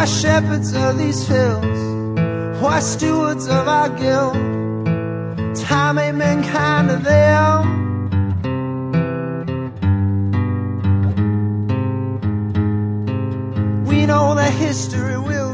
Why shepherds of these hills? Why stewards of our guild? Time ain't been kind to them. We know that history will